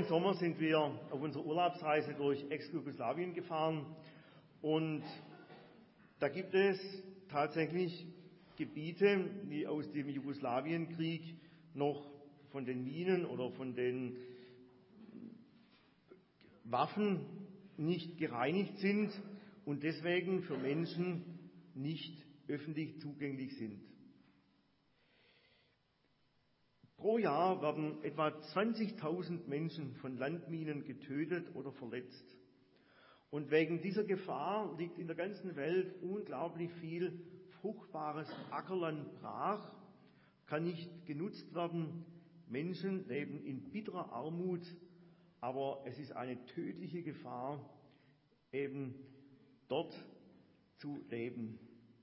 Sommer sind wir auf unserer Urlaubsreise durch Ex-Jugoslawien gefahren und da gibt es tatsächlich Gebiete, die aus dem Jugoslawienkrieg noch von den Minen oder von den Waffen nicht gereinigt sind und deswegen für Menschen nicht öffentlich zugänglich sind. Pro Jahr werden etwa 20.000 Menschen von Landminen getötet oder verletzt. Und wegen dieser Gefahr liegt in der ganzen Welt unglaublich viel fruchtbares Ackerland brach, kann nicht genutzt werden. Menschen leben in bitterer Armut, aber es ist eine tödliche Gefahr, eben dort zu leben.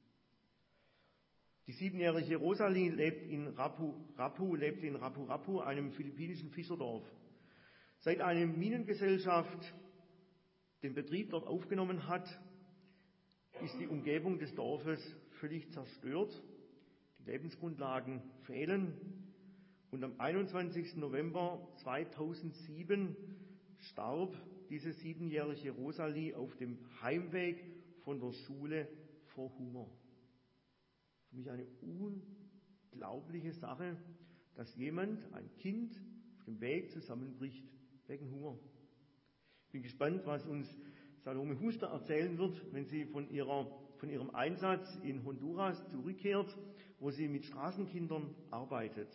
Die 7-jährige Rosalie lebt in Rapu-Rapu, einem philippinischen Fischerdorf. Seit eine Minengesellschaft den Betrieb dort aufgenommen hat, ist die Umgebung des Dorfes völlig zerstört. Die Lebensgrundlagen fehlen. Und am 21. November 2007 starb diese 7-jährige Rosalie auf dem Heimweg von der Schule vor Hunger. Für mich eine unglaubliche Sache, dass ein Kind, auf dem Weg zusammenbricht wegen Hunger. Ich bin gespannt, was uns Salome Huster erzählen wird, wenn sie von ihrem Einsatz in Honduras zurückkehrt, wo sie mit Straßenkindern arbeitet.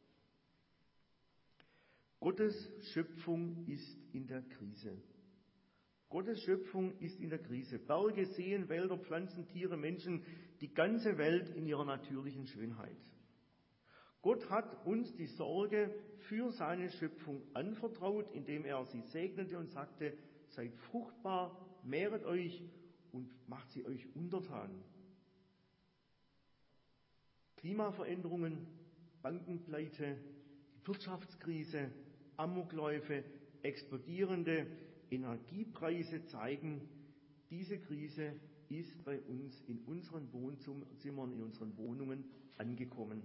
Gottes Schöpfung ist in der Krise. Gottes Schöpfung ist in der Krise. Berge, Seen, Wälder, Pflanzen, Tiere, Menschen, die ganze Welt in ihrer natürlichen Schönheit. Gott hat uns die Sorge für seine Schöpfung anvertraut, indem er sie segnete und sagte, seid fruchtbar, mehret euch und macht sie euch untertan. Klimaveränderungen, Bankenpleite, Wirtschaftskrise, Amokläufe, explodierende Energiepreise zeigen, diese Krise ist bei uns in unseren Wohnzimmern, in unseren Wohnungen angekommen.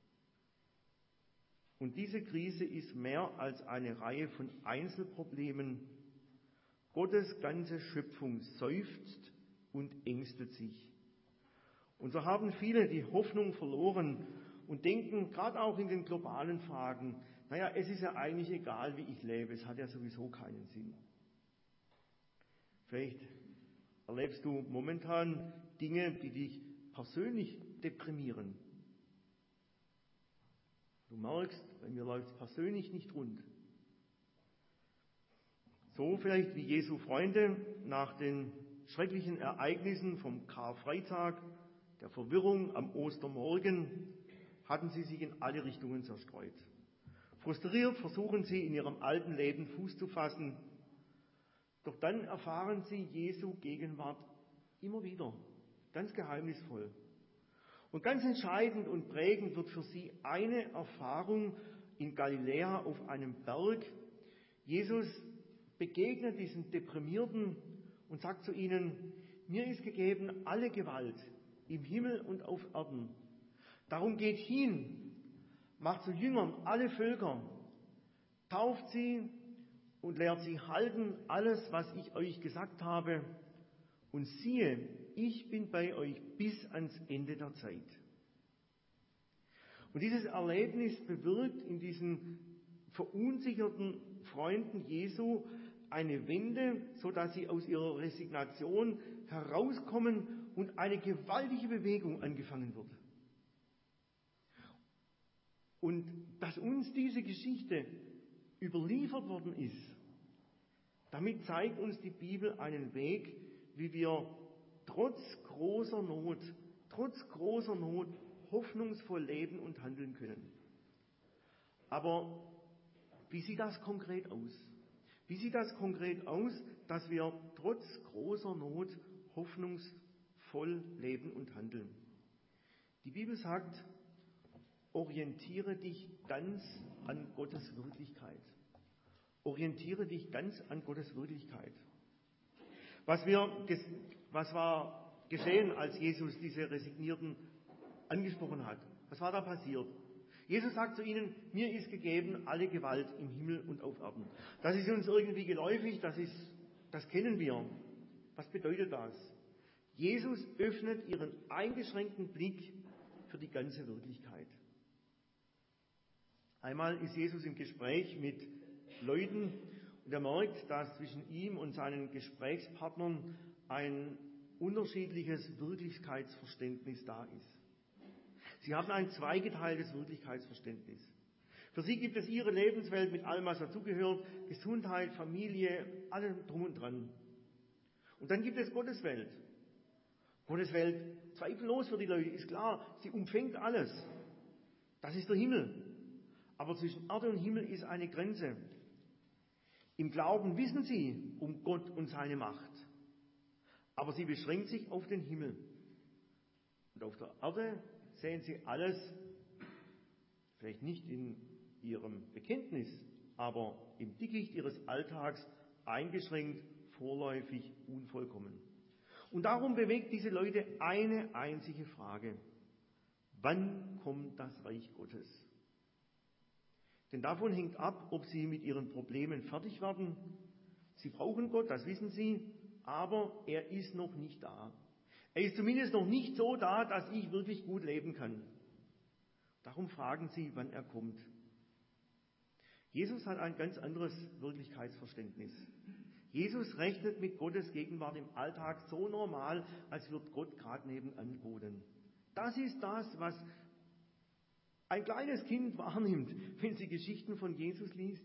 Und diese Krise ist mehr als eine Reihe von Einzelproblemen. Gottes ganze Schöpfung seufzt und ängstet sich. Und so haben viele die Hoffnung verloren und denken, gerade auch in den globalen Fragen, es ist ja eigentlich egal, wie ich lebe, es hat ja sowieso keinen Sinn. Vielleicht erlebst du momentan Dinge, die dich persönlich deprimieren. Du merkst, bei mir läuft es persönlich nicht rund. So vielleicht wie Jesu Freunde nach den schrecklichen Ereignissen vom Karfreitag, der Verwirrung am Ostermorgen, hatten sie sich in alle Richtungen zerstreut. Frustriert versuchen sie in ihrem alten Leben Fuß zu fassen. Doch dann erfahren sie Jesu Gegenwart immer wieder, ganz geheimnisvoll. Und ganz entscheidend und prägend wird für sie eine Erfahrung in Galiläa auf einem Berg. Jesus begegnet diesen Deprimierten und sagt zu ihnen, mir ist gegeben alle Gewalt im Himmel und auf Erden. Darum geht hin, macht zu Jüngern alle Völker, tauft sie und lehrt sie halten alles, was ich euch gesagt habe. Und siehe, ich bin bei euch bis ans Ende der Zeit. Und dieses Erlebnis bewirkt in diesen verunsicherten Freunden Jesu eine Wende, sodass sie aus ihrer Resignation herauskommen und eine gewaltige Bewegung angefangen wird. Und dass uns diese Geschichte überliefert worden ist, damit zeigt uns die Bibel einen Weg, wie wir trotz großer Not hoffnungsvoll leben und handeln können. Aber wie sieht das konkret aus? Wie sieht das konkret aus, dass wir trotz großer Not hoffnungsvoll leben und handeln? Die Bibel sagt, orientiere dich ganz an Gottes Wirklichkeit. Orientiere dich ganz an Gottes Wirklichkeit. Was war geschehen, als Jesus diese Resignierten angesprochen hat? Was war da passiert? Jesus sagt zu ihnen, mir ist gegeben alle Gewalt im Himmel und auf Erden. Das ist uns irgendwie geläufig, das kennen wir. Was bedeutet das? Jesus öffnet ihren eingeschränkten Blick für die ganze Wirklichkeit. Einmal ist Jesus im Gespräch mit Leuten und er merkt, dass zwischen ihm und seinen Gesprächspartnern ein unterschiedliches Wirklichkeitsverständnis da ist. Sie haben ein zweigeteiltes Wirklichkeitsverständnis. Für sie gibt es ihre Lebenswelt mit allem, was dazugehört, Gesundheit, Familie, allem drum und dran. Und dann gibt es Gottes Welt. Gottes Welt, zweifellos für die Leute, ist klar, sie umfängt alles. Das ist der Himmel. Aber zwischen Erde und Himmel ist eine Grenze. Im Glauben wissen sie um Gott und seine Macht. Aber sie beschränkt sich auf den Himmel. Und auf der Erde sehen sie alles, vielleicht nicht in ihrem Bekenntnis, aber im Dickicht ihres Alltags eingeschränkt, vorläufig, unvollkommen. Und darum bewegt diese Leute eine einzige Frage. Wann kommt das Reich Gottes? Denn davon hängt ab, ob sie mit ihren Problemen fertig werden. Sie brauchen Gott, das wissen sie, aber er ist noch nicht da. Er ist zumindest noch nicht so da, dass ich wirklich gut leben kann. Darum fragen sie, wann er kommt. Jesus hat ein ganz anderes Wirklichkeitsverständnis. Jesus rechnet mit Gottes Gegenwart im Alltag so normal, als würde Gott gerade nebenan wohnen. Das ist das, was ein kleines Kind wahrnimmt, wenn sie Geschichten von Jesus liest.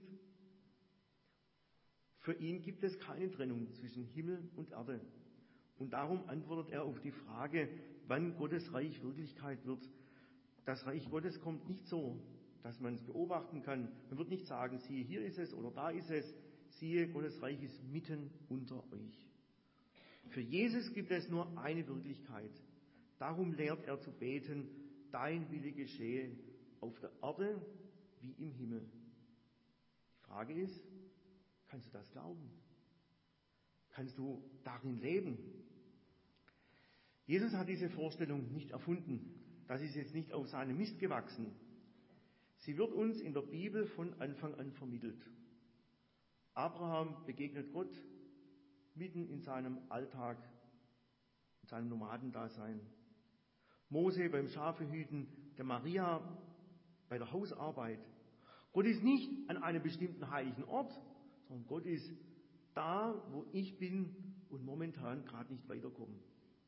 Für ihn gibt es keine Trennung zwischen Himmel und Erde. Und darum antwortet er auf die Frage, wann Gottes Reich Wirklichkeit wird. Das Reich Gottes kommt nicht so, dass man es beobachten kann. Man wird nicht sagen, siehe, hier ist es oder da ist es. Siehe, Gottes Reich ist mitten unter euch. Für Jesus gibt es nur eine Wirklichkeit. Darum lehrt er zu beten, dein Wille geschehe auf der Erde wie im Himmel. Die Frage ist, kannst du das glauben? Kannst du darin leben? Jesus hat diese Vorstellung nicht erfunden. Das ist jetzt nicht auf seinem Mist gewachsen. Sie wird uns in der Bibel von Anfang an vermittelt. Abraham begegnet Gott mitten in seinem Alltag, in seinem Nomadendasein. Mose beim Schafehüten, der Maria bei der Hausarbeit. Gott ist nicht an einem bestimmten heiligen Ort, sondern Gott ist da, wo ich bin und momentan gerade nicht weiterkomme.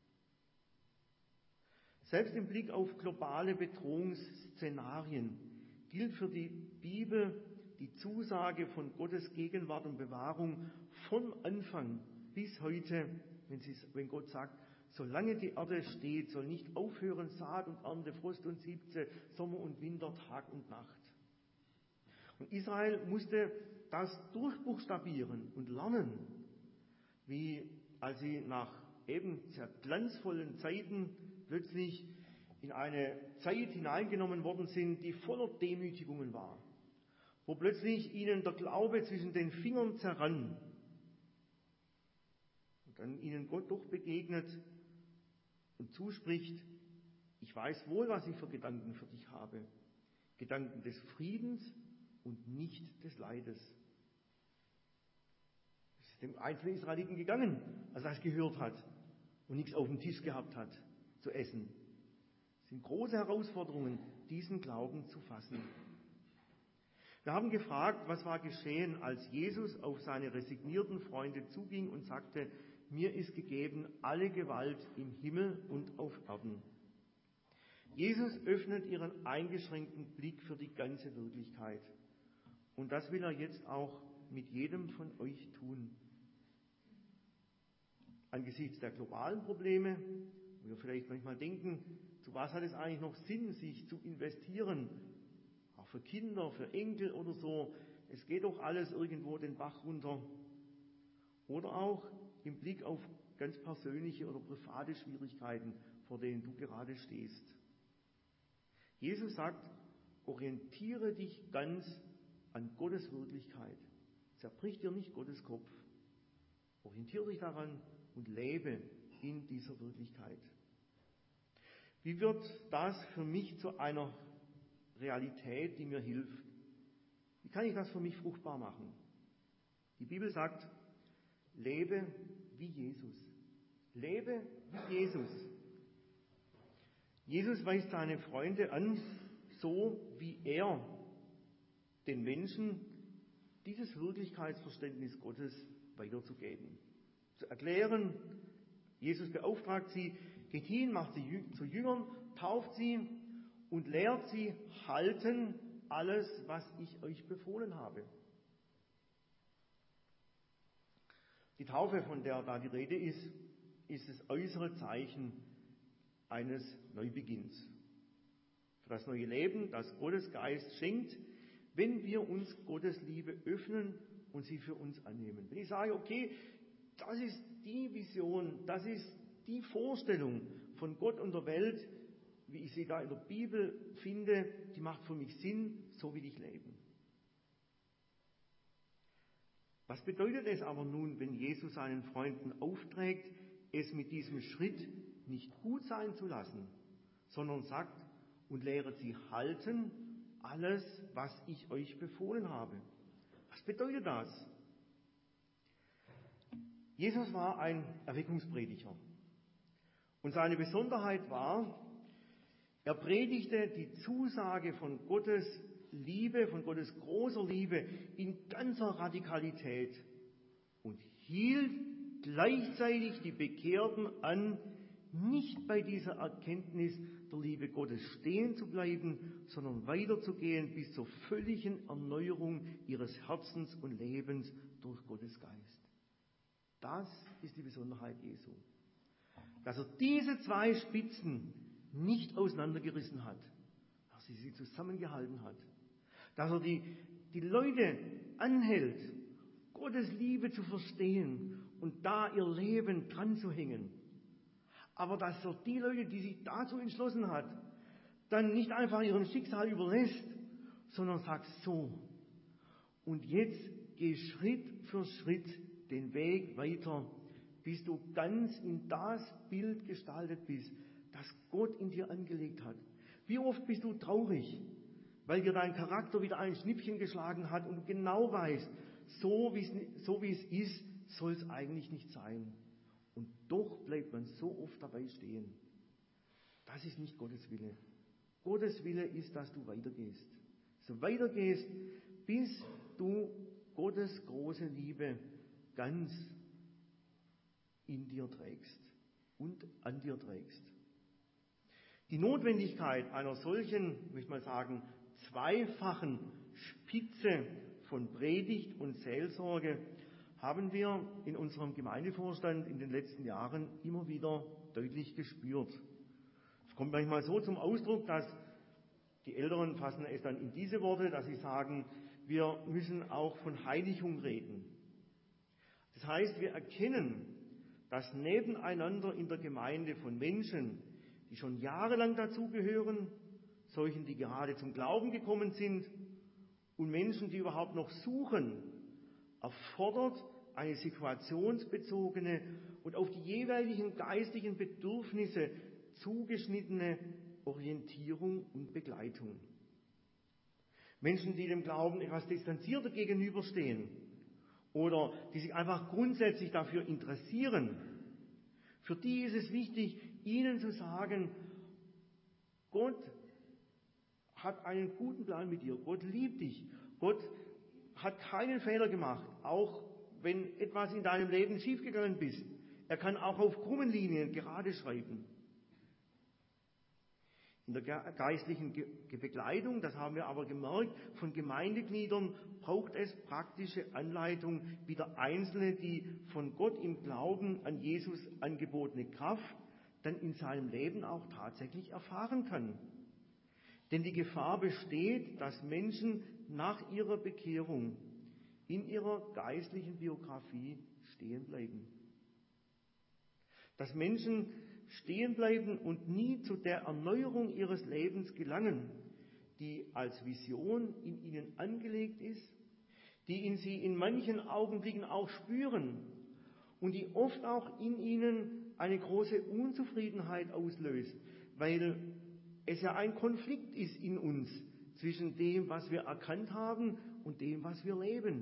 Selbst im Blick auf globale Bedrohungsszenarien gilt für die Bibel die Zusage von Gottes Gegenwart und Bewahrung von Anfang bis heute, wenn Gott sagt, solange die Erde steht, soll nicht aufhören Saat und Ernte, Frost und Siebze, Sommer und Winter, Tag und Nacht. Und Israel musste das durchbuchstabieren und lernen, wie als sie nach eben sehr glanzvollen Zeiten plötzlich in eine Zeit hineingenommen worden sind, die voller Demütigungen war, wo plötzlich ihnen der Glaube zwischen den Fingern zerrann und dann ihnen Gott doch begegnet und zuspricht, ich weiß wohl, was ich für Gedanken für dich habe, Gedanken des Friedens und nicht des Leides. Es ist dem einzelnen Israeliten gegangen, als er das gehört hat und nichts auf dem Tisch gehabt hat zu essen. Es sind große Herausforderungen, diesen Glauben zu fassen. Wir haben gefragt, was war geschehen, als Jesus auf seine resignierten Freunde zuging und sagte, mir ist gegeben alle Gewalt im Himmel und auf Erden. Jesus öffnet ihren eingeschränkten Blick für die ganze Wirklichkeit. Und das will er jetzt auch mit jedem von euch tun. Angesichts der globalen Probleme, wo wir vielleicht manchmal denken, zu was hat es eigentlich noch Sinn, sich zu investieren? Auch für Kinder, für Enkel oder so. Es geht doch alles irgendwo den Bach runter. Oder auch im Blick auf ganz persönliche oder private Schwierigkeiten, vor denen du gerade stehst. Jesus sagt, orientiere dich ganz an Gottes Wirklichkeit. Zerbrich dir nicht Gottes Kopf. Orientiere dich daran und lebe in dieser Wirklichkeit. Wie wird das für mich zu einer Realität, die mir hilft? Wie kann ich das für mich fruchtbar machen? Die Bibel sagt, lebe wie Jesus. Lebe wie Jesus. Jesus weist seine Freunde an, so wie er den Menschen dieses Wirklichkeitsverständnis Gottes weiterzugeben, zu erklären. Jesus beauftragt sie, geht hin, macht sie zu Jüngern, tauft sie und lehrt sie halten alles, was ich euch befohlen habe. Die Taufe, von der da die Rede ist, ist das äußere Zeichen eines Neubeginns. Für das neue Leben, das Gottes Geist schenkt, wenn wir uns Gottes Liebe öffnen und sie für uns annehmen. Wenn ich sage, okay, das ist die Vision, das ist die Vorstellung von Gott und der Welt, wie ich sie da in der Bibel finde, die macht für mich Sinn, so will ich leben. Was bedeutet es aber nun, wenn Jesus seinen Freunden aufträgt, es mit diesem Schritt nicht gut sein zu lassen, sondern sagt, und lehret sie halten alles, was ich euch befohlen habe? Was bedeutet das? Jesus war ein Erweckungsprediger. Und seine Besonderheit war, er predigte die Zusage von Gottes Liebe, von Gottes großer Liebe in ganzer Radikalität und hielt gleichzeitig die Bekehrten an, nicht bei dieser Erkenntnis der Liebe Gottes stehen zu bleiben, sondern weiterzugehen bis zur völligen Erneuerung ihres Herzens und Lebens durch Gottes Geist. Das ist die Besonderheit Jesu. Dass er diese zwei Spitzen nicht auseinandergerissen hat, dass er sie zusammengehalten hat, dass er die Leute anhält, Gottes Liebe zu verstehen und da ihr Leben dran zu hängen. Aber dass er die Leute, die sich dazu entschlossen hat, dann nicht einfach ihrem Schicksal überlässt, sondern sagt so, und jetzt geh Schritt für Schritt den Weg weiter, bis du ganz in das Bild gestaltet bist, das Gott in dir angelegt hat. Wie oft bist du traurig, weil dir dein Charakter wieder ein Schnippchen geschlagen hat und du genau weißt, so wie es ist, soll es eigentlich nicht sein. Und doch bleibt man so oft dabei stehen. Das ist nicht Gottes Wille. Gottes Wille ist, dass du weitergehst. So weitergehst, bis du Gottes große Liebe ganz in dir trägst und an dir trägst. Die Notwendigkeit einer solchen, möchte ich mal sagen, zweifachen Spitze von Predigt und Seelsorge haben wir in unserem Gemeindevorstand in den letzten Jahren immer wieder deutlich gespürt. Es kommt manchmal so zum Ausdruck, dass die Älteren fassen es dann in diese Worte, dass sie sagen, wir müssen auch von Heiligung reden. Das heißt, wir erkennen das Nebeneinander in der Gemeinde von Menschen, die schon jahrelang dazugehören, solchen, die gerade zum Glauben gekommen sind und Menschen, die überhaupt noch suchen, erfordert eine situationsbezogene und auf die jeweiligen geistlichen Bedürfnisse zugeschnittene Orientierung und Begleitung. Menschen, die dem Glauben etwas distanzierter gegenüberstehen oder die sich einfach grundsätzlich dafür interessieren, für die ist es wichtig, ihnen zu sagen, Gott hat einen guten Plan mit dir. Gott liebt dich. Gott hat keinen Fehler gemacht, auch wenn etwas in deinem Leben schiefgegangen ist. Er kann auch auf krummen Linien gerade schreiben. In der geistlichen Begleitung, das haben wir aber gemerkt, von Gemeindegliedern braucht es praktische Anleitung, wie der Einzelne die von Gott im Glauben an Jesus angebotene Kraft dann in seinem Leben auch tatsächlich erfahren kann. Denn die Gefahr besteht, dass Menschen nach ihrer Bekehrung in ihrer geistlichen Biografie stehen bleiben. Dass Menschen stehen bleiben und nie zu der Erneuerung ihres Lebens gelangen, die als Vision in ihnen angelegt ist, die sie in manchen Augenblicken auch spüren und die oft auch in ihnen eine große Unzufriedenheit auslöst, weil es ja ein Konflikt ist in uns zwischen dem, was wir erkannt haben und dem, was wir leben.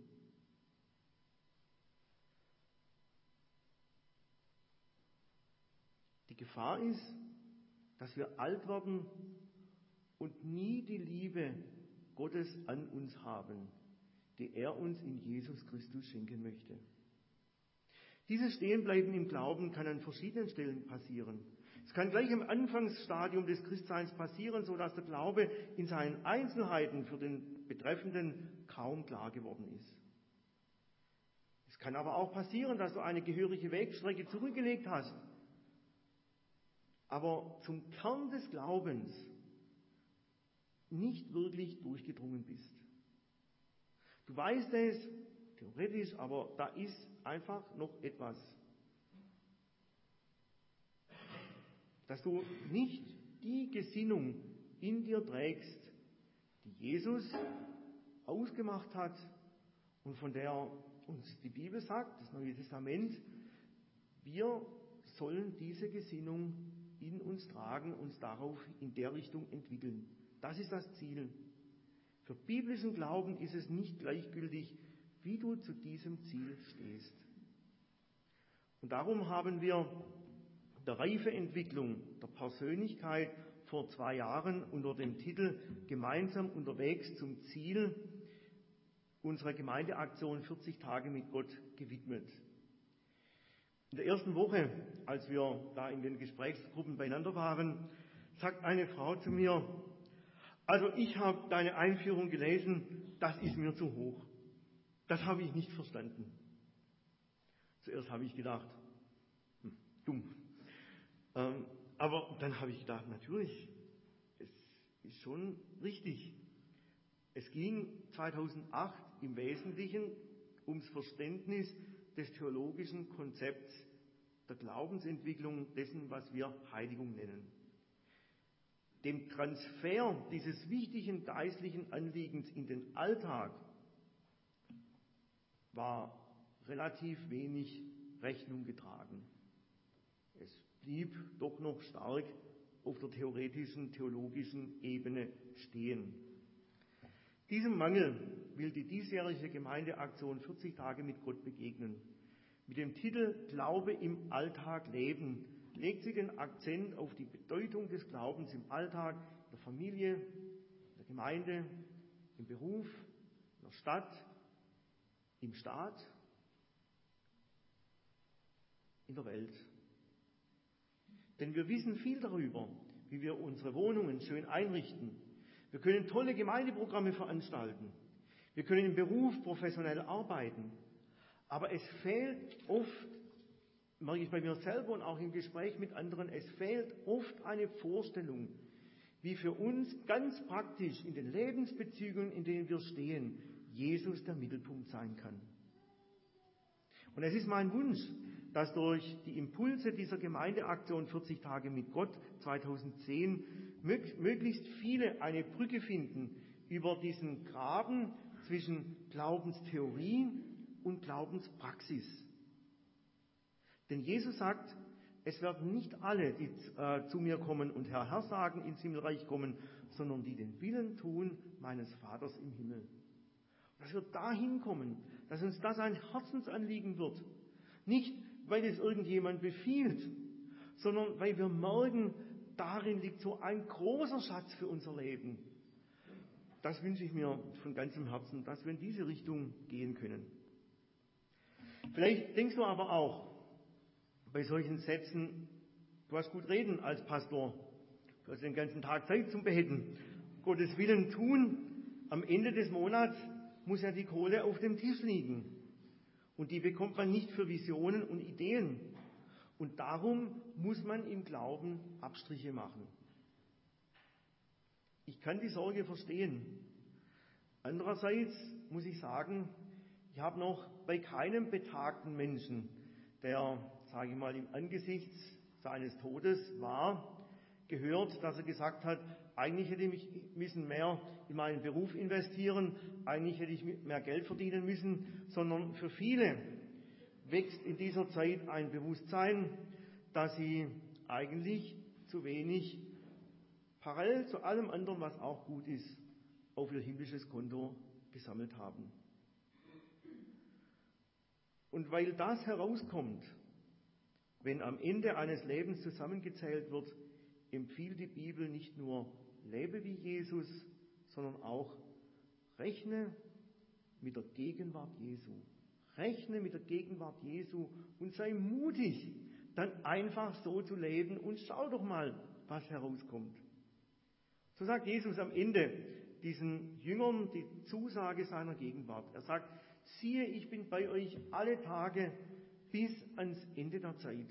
Die Gefahr ist, dass wir alt werden und nie die Liebe Gottes an uns haben, die er uns in Jesus Christus schenken möchte. Dieses Stehenbleiben im Glauben kann an verschiedenen Stellen passieren. Es kann gleich im Anfangsstadium des Christseins passieren, sodass der Glaube in seinen Einzelheiten für den Betreffenden kaum klar geworden ist. Es kann aber auch passieren, dass du eine gehörige Wegstrecke zurückgelegt hast, aber zum Kern des Glaubens nicht wirklich durchgedrungen bist. Du weißt es, theoretisch, aber da ist einfach noch etwas. Dass du nicht die Gesinnung in dir trägst, die Jesus ausgemacht hat und von der uns die Bibel sagt, das Neue Testament, wir sollen diese Gesinnung in uns tragen, uns darauf in der Richtung entwickeln. Das ist das Ziel. Für biblischen Glauben ist es nicht gleichgültig, wie du zu diesem Ziel stehst. Und darum haben wir der Reifeentwicklung der Persönlichkeit vor 2 Jahren unter dem Titel Gemeinsam unterwegs zum Ziel unserer Gemeindeaktion 40 Tage mit Gott gewidmet. In der ersten Woche, als wir da in den Gesprächsgruppen beieinander waren, sagt eine Frau zu mir: Also ich habe deine Einführung gelesen, das ist mir zu hoch. Das habe ich nicht verstanden. Zuerst habe ich gedacht, dumm. Aber dann habe ich gedacht, natürlich, es ist schon richtig. Es ging 2008 im Wesentlichen ums Verständnis des theologischen Konzepts der Glaubensentwicklung, dessen, was wir Heiligung nennen. Dem Transfer dieses wichtigen geistlichen Anliegens in den Alltag war relativ wenig Rechnung getragen. Es blieb doch noch stark auf der theoretischen, theologischen Ebene stehen. Diesem Mangel will die diesjährige Gemeindeaktion 40 Tage mit Gott begegnen. Mit dem Titel Glaube im Alltag leben legt sie den Akzent auf die Bedeutung des Glaubens im Alltag, in der Familie, in der Gemeinde, im Beruf, in der Stadt, im Staat, in der Welt. Denn wir wissen viel darüber, wie wir unsere Wohnungen schön einrichten. Wir können tolle Gemeindeprogramme veranstalten. Wir können im Beruf professionell arbeiten. Aber es fehlt oft, merke ich bei mir selber und auch im Gespräch mit anderen, es fehlt oft eine Vorstellung, wie für uns ganz praktisch in den Lebensbeziehungen, in denen wir stehen, Jesus der Mittelpunkt sein kann. Und es ist mein Wunsch, dass durch die Impulse dieser Gemeindeaktion 40 Tage mit Gott 2010 möglichst viele eine Brücke finden über diesen Graben zwischen Glaubenstheorie und Glaubenspraxis. Denn Jesus sagt, es werden nicht alle, die zu mir kommen und Herr, Herr sagen, ins Himmelreich kommen, sondern die den Willen tun meines Vaters im Himmel. Dass wir dahin kommen, dass uns das ein Herzensanliegen wird. Nicht, weil es irgendjemand befiehlt, sondern weil wir merken, darin liegt so ein großer Schatz für unser Leben. Das wünsche ich mir von ganzem Herzen, dass wir in diese Richtung gehen können. Vielleicht denkst du aber auch bei solchen Sätzen, du hast gut reden als Pastor, du hast den ganzen Tag Zeit zum Beten, Gottes Willen tun, am Ende des Monats muss ja die Kohle auf dem Tisch liegen. Und die bekommt man nicht für Visionen und Ideen. Und darum muss man im Glauben Abstriche machen. Ich kann die Sorge verstehen. Andererseits muss ich sagen, ich habe noch bei keinem betagten Menschen, der, sage ich mal, im Angesicht seines Todes war, gehört, dass er gesagt hat, eigentlich hätte ich müssen mehr in meinen Beruf investieren, eigentlich hätte ich mehr Geld verdienen müssen, sondern für viele wächst in dieser Zeit ein Bewusstsein, dass sie eigentlich zu wenig parallel zu allem anderen, was auch gut ist, auf ihr himmlisches Konto gesammelt haben. Und weil das herauskommt, wenn am Ende eines Lebens zusammengezählt wird, empfiehlt die Bibel nicht nur, lebe wie Jesus, sondern auch rechne mit der Gegenwart Jesu. Rechne mit der Gegenwart Jesu und sei mutig, dann einfach so zu leben und schau doch mal, was herauskommt. So sagt Jesus am Ende diesen Jüngern die Zusage seiner Gegenwart. Er sagt, siehe, ich bin bei euch alle Tage bis ans Ende der Zeit.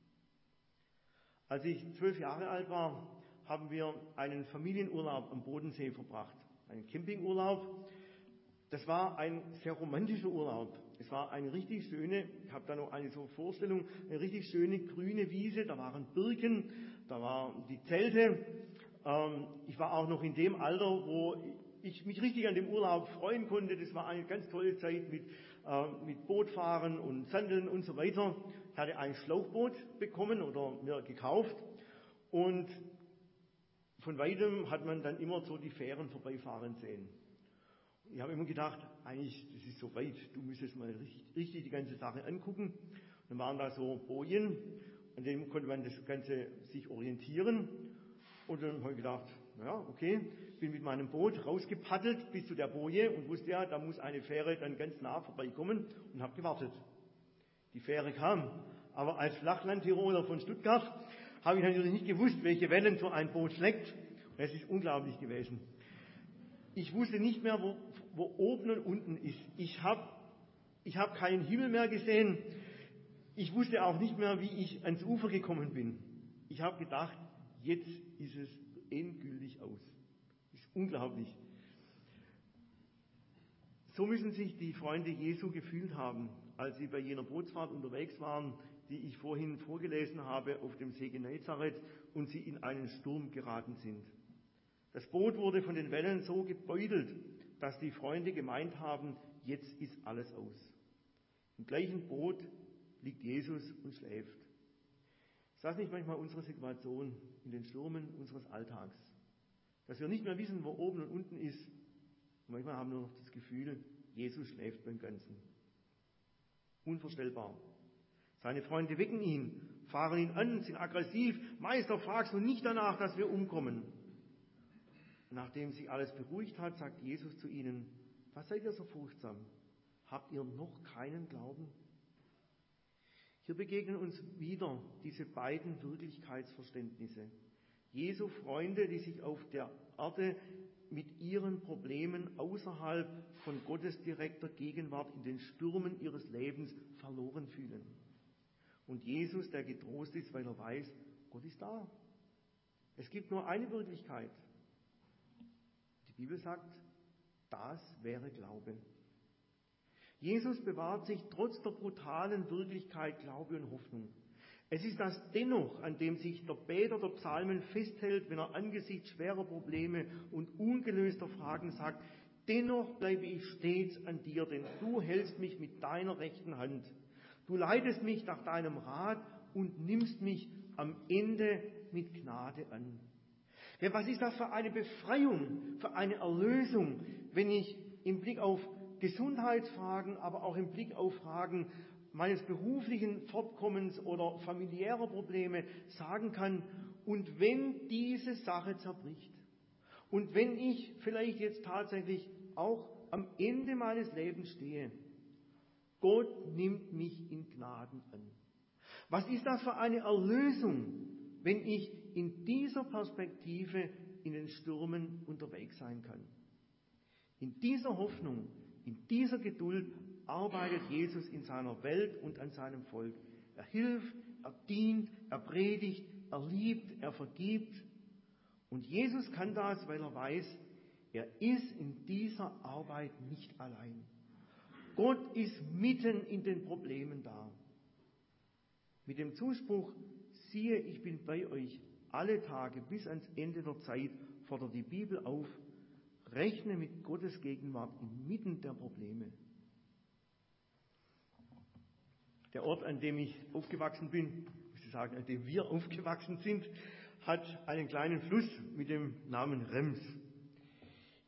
Als ich 12 Jahre alt war, haben wir einen Familienurlaub am Bodensee verbracht, einen Campingurlaub. Das war ein sehr romantischer Urlaub. Es war eine richtig schöne, ich habe da noch eine so Vorstellung, eine richtig schöne grüne Wiese, da waren Birken, da waren die Zelte. Ich war auch noch in dem Alter, wo ich mich richtig an dem Urlaub freuen konnte. Das war eine ganz tolle Zeit mit Bootfahren und Sandeln und so weiter. Ich hatte ein Schlauchboot bekommen oder mir gekauft und von weitem hat man dann immer so die Fähren vorbeifahren sehen. Ich habe immer gedacht, eigentlich, das ist so weit, du müsstest mal richtig die ganze Sache angucken. Und dann waren da so Bojen, an denen konnte man das Ganze sich orientieren. Und dann habe ich gedacht, naja, okay, bin mit meinem Boot rausgepaddelt bis zu der Boje und wusste ja, da muss eine Fähre dann ganz nah vorbeikommen und habe gewartet. Die Fähre kam, aber als Flachlandtiroler von Stuttgart habe ich natürlich nicht gewusst, welche Wellen so ein Boot schlägt. Und es ist unglaublich gewesen. Ich wusste nicht mehr, wo oben und unten ist. Ich hab keinen Himmel mehr gesehen. Ich wusste auch nicht mehr, wie ich ans Ufer gekommen bin. Ich habe gedacht, jetzt ist es endgültig aus. Das ist unglaublich. So müssen sich die Freunde Jesu gefühlt haben, als sie bei jener Bootsfahrt unterwegs waren, die ich vorhin vorgelesen habe, auf dem See Genezareth und sie in einen Sturm geraten sind. Das Boot wurde von den Wellen so gebeutelt, dass die Freunde gemeint haben, jetzt ist alles aus. Im gleichen Boot liegt Jesus und schläft. Ist das nicht manchmal unsere Situation in den Stürmen unseres Alltags? Dass wir nicht mehr wissen, wo oben und unten ist. Und manchmal haben wir noch das Gefühl, Jesus schläft beim Ganzen. Unvorstellbar. Seine Freunde wecken ihn, fahren ihn an, sind aggressiv. Meister, fragst du nicht danach, dass wir umkommen? Nachdem sich alles beruhigt hat, sagt Jesus zu ihnen, was seid ihr so furchtsam? Habt ihr noch keinen Glauben? Hier begegnen uns wieder diese beiden Wirklichkeitsverständnisse. Jesu Freunde, die sich auf der Erde mit ihren Problemen außerhalb von Gottes direkter Gegenwart in den Stürmen ihres Lebens verloren fühlen. Und Jesus, der getrost ist, weil er weiß, Gott ist da. Es gibt nur eine Wirklichkeit. Die Bibel sagt, das wäre Glaube. Jesus bewahrt sich trotz der brutalen Wirklichkeit Glaube und Hoffnung. Es ist das Dennoch, an dem sich der Beter der Psalmen festhält, wenn er angesichts schwerer Probleme und ungelöster Fragen sagt, dennoch bleibe ich stets an dir, denn du hältst mich mit deiner rechten Hand. Du leitest mich nach deinem Rat und nimmst mich am Ende mit Gnade an. Ja, was ist das für eine Befreiung, für eine Erlösung, wenn ich im Blick auf Gesundheitsfragen, aber auch im Blick auf Fragen meines beruflichen Fortkommens oder familiärer Probleme sagen kann, und wenn diese Sache zerbricht und wenn ich vielleicht jetzt tatsächlich auch am Ende meines Lebens stehe, Gott nimmt mich in Gnaden an. Was ist das für eine Erlösung, wenn ich in dieser Perspektive in den Stürmen unterwegs sein kann? In dieser Hoffnung, in dieser Geduld arbeitet Jesus in seiner Welt und an seinem Volk. Er hilft, er dient, er predigt, er liebt, er vergibt. Und Jesus kann das, weil er weiß, er ist in dieser Arbeit nicht allein. Gott ist mitten in den Problemen da. Mit dem Zuspruch, siehe, ich bin bei euch alle Tage bis ans Ende der Zeit, fordert die Bibel auf, rechne mit Gottes Gegenwart inmitten der Probleme. Der Ort, an dem ich aufgewachsen bin, muss ich sagen, an dem wir aufgewachsen sind, hat einen kleinen Fluss mit dem Namen Rems.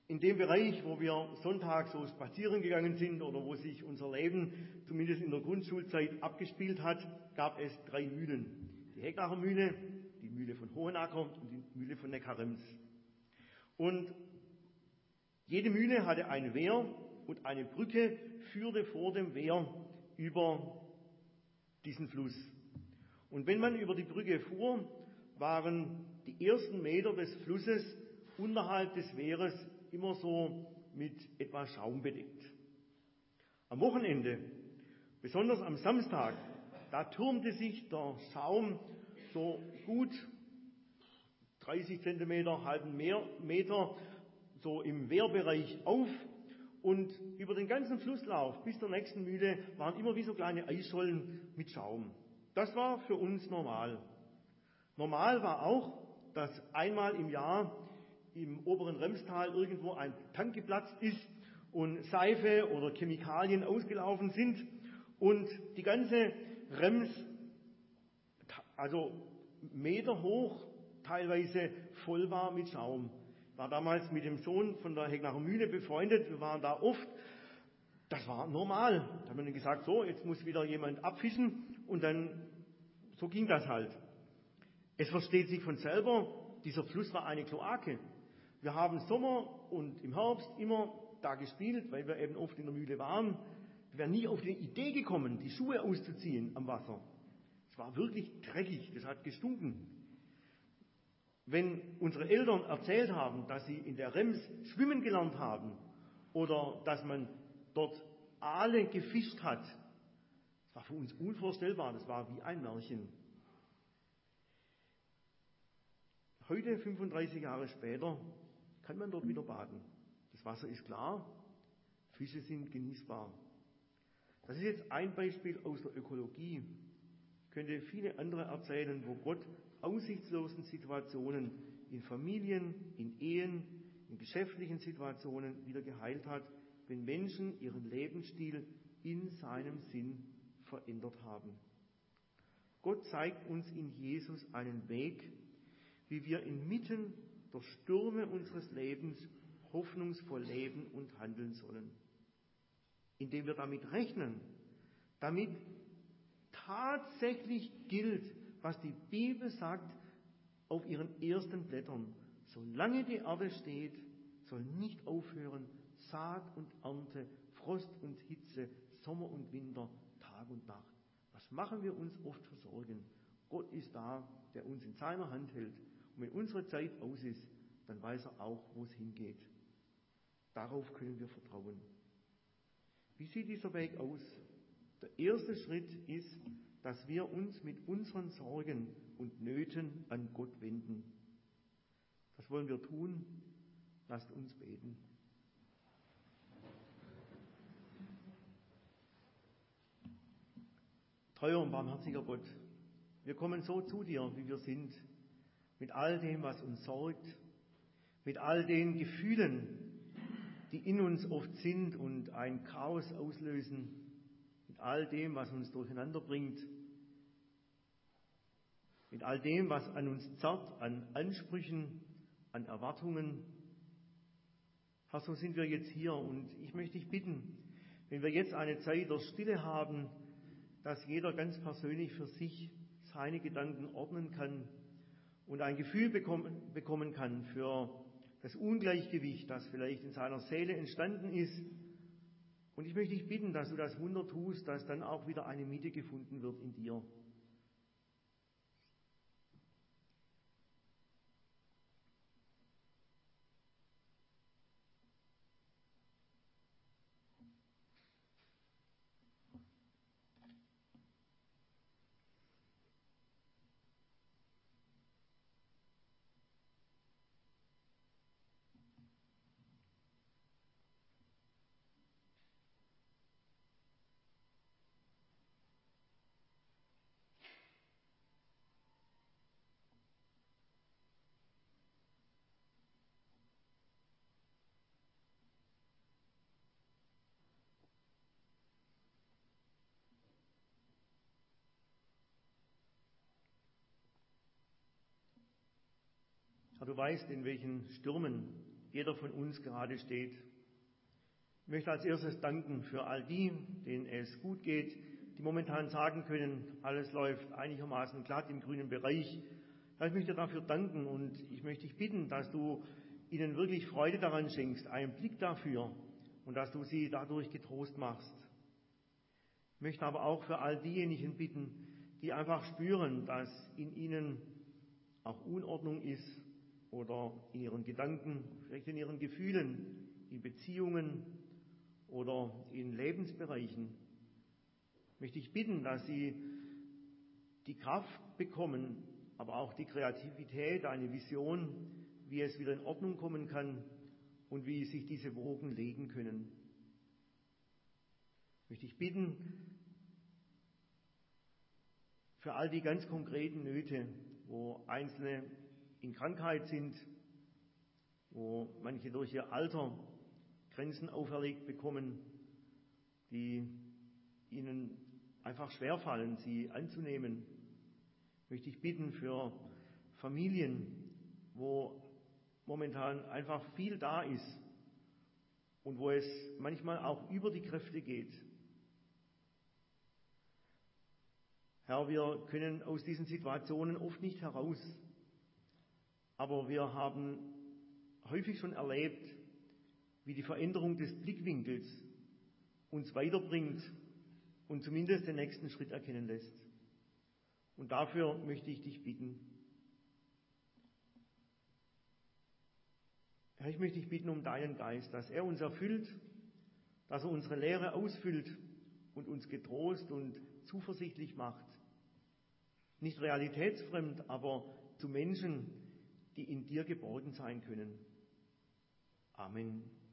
In dem Bereich, wo wir Sonntag so spazieren gegangen sind oder wo sich unser Leben zumindest in der Grundschulzeit abgespielt hat, gab es 3 Mühlen. Die Hecknacher Mühle, die Mühle von Hohenacker und die Mühle von Neckarrems. Und jede Mühle hatte ein Wehr und eine Brücke führte vor dem Wehr über diesen Fluss. Und wenn man über die Brücke fuhr, waren die ersten Meter des Flusses unterhalb des Wehres immer so mit etwas Schaum bedeckt. Am Wochenende, besonders am Samstag, da türmte sich der Schaum so gut 30 Zentimeter, halben Meter, so im Wehrbereich auf. Und über den ganzen Flusslauf bis zur nächsten Mühle waren immer wie so kleine Eisschollen mit Schaum. Das war für uns normal. Normal war auch, dass einmal im Jahr im oberen Remstal irgendwo ein Tank geplatzt ist und Seife oder Chemikalien ausgelaufen sind und die ganze Rems, also Meter hoch, teilweise voll war mit Schaum. Ich war damals mit dem Sohn von der Hecknacher Mühle befreundet, wir waren da oft. Das war normal. Da haben wir dann gesagt, so, jetzt muss wieder jemand abfischen und dann, so ging das halt. Es versteht sich von selber, dieser Fluss war eine Kloake. Wir haben Sommer und im Herbst immer da gespielt, weil wir eben oft in der Mühle waren. Wir wären nie auf die Idee gekommen, die Schuhe auszuziehen am Wasser. Es war wirklich dreckig, das hat gestunken. Wenn unsere Eltern erzählt haben, dass sie in der Rems schwimmen gelernt haben oder dass man dort Aale gefischt hat, das war für uns unvorstellbar, das war wie ein Märchen. Heute, 35 Jahre später, kann man dort wieder baden. Das Wasser ist klar, Fische sind genießbar. Das ist jetzt ein Beispiel aus der Ökologie. Ich könnte viele andere erzählen, wo Gott aussichtslosen Situationen in Familien, in Ehen, in geschäftlichen Situationen wieder geheilt hat, wenn Menschen ihren Lebensstil in seinem Sinn verändert haben. Gott zeigt uns in Jesus einen Weg, wie wir inmitten der Stürme unseres Lebens hoffnungsvoll leben und handeln sollen. Indem wir damit rechnen, damit tatsächlich gilt, was die Bibel sagt auf ihren ersten Blättern. Solange die Erde steht, soll nicht aufhören Saat und Ernte, Frost und Hitze, Sommer und Winter, Tag und Nacht. Was machen wir uns oft für Sorgen? Gott ist da, der uns in seiner Hand hält. Und wenn unsere Zeit aus ist, dann weiß er auch, wo es hingeht. Darauf können wir vertrauen. Wie sieht dieser Weg aus? Der erste Schritt ist, dass wir uns mit unseren Sorgen und Nöten an Gott wenden. Was wollen wir tun? Lasst uns beten. Treuer und barmherziger Gott, wir kommen so zu dir, wie wir sind, mit all dem, was uns sorgt, mit all den Gefühlen, die in uns oft sind und ein Chaos auslösen, mit all dem, was uns durcheinander bringt, mit all dem, was an uns zerrt, an Ansprüchen, an Erwartungen. Herr, so sind wir jetzt hier und ich möchte dich bitten, wenn wir jetzt eine Zeit der Stille haben, dass jeder ganz persönlich für sich seine Gedanken ordnen kann und ein Gefühl bekommen kann für das Ungleichgewicht, das vielleicht in seiner Seele entstanden ist. Und ich möchte dich bitten, dass du das Wunder tust, dass dann auch wieder eine Mitte gefunden wird in dir. Herr, du weißt, in welchen Stürmen jeder von uns gerade steht. Ich möchte als erstes danken für all die, denen es gut geht, die momentan sagen können, alles läuft einigermaßen glatt im grünen Bereich. Ich möchte dafür danken und ich möchte dich bitten, dass du ihnen wirklich Freude daran schenkst, einen Blick dafür und dass du sie dadurch getrost machst. Ich möchte aber auch für all diejenigen bitten, die einfach spüren, dass in ihnen auch Unordnung ist oder in ihren Gedanken, vielleicht in ihren Gefühlen, in Beziehungen oder in Lebensbereichen. Möchte ich bitten, dass sie die Kraft bekommen, aber auch die Kreativität, eine Vision, wie es wieder in Ordnung kommen kann und wie sich diese Wogen legen können. Möchte ich bitten, für all die ganz konkreten Nöte, wo Einzelne in Krankheit sind, wo manche durch ihr Alter Grenzen auferlegt bekommen, die ihnen einfach schwerfallen, sie anzunehmen, möchte ich bitten für Familien, wo momentan einfach viel da ist und wo es manchmal auch über die Kräfte geht. Herr, wir können aus diesen Situationen oft nicht heraus, aber wir haben häufig schon erlebt, wie die Veränderung des Blickwinkels uns weiterbringt und zumindest den nächsten Schritt erkennen lässt. Und dafür möchte ich dich bitten. Herr, ich möchte dich bitten um deinen Geist, dass er uns erfüllt, dass er unsere Lehre ausfüllt und uns getrost und zuversichtlich macht. Nicht realitätsfremd, aber zu Menschen, die in dir geborgen sein können. Amen.